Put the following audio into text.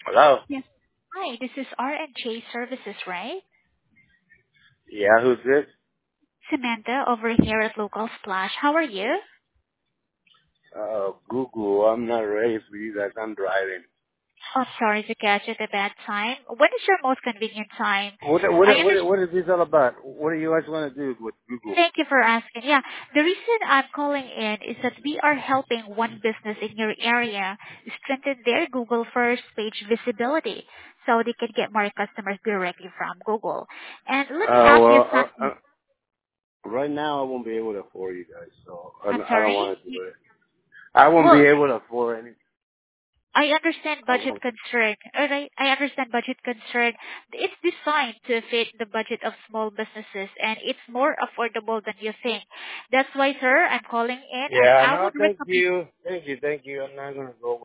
Hello? Yes. Hi, this is R&J Services, right? Yeah, who's this? Samantha over here at Local Splash. How are you? Google. I'm not ready for you guys. I'm driving. Oh, sorry to catch you at a bad time. When is your most convenient time? What I what what understand. what is this all about? What do you guys want to do with Google? Thank you for asking. Yeah, the reason I'm calling in is that we are helping one business in your area strengthen their Google first page visibility so they can get more customers directly from Google. And let me ask you something. Right now I won't be able to afford you guys, so I'm I don't sorry. want to do it. I won't be Well, able to afford any. I understand I budget won't. concern. Alright, I understand budget concern. It's designed to fit the budget of small businesses and it's more affordable than you think. That's why, sir, I'm calling in and Yeah, I no, would thank recommend. you. Thank you. I'm not gonna go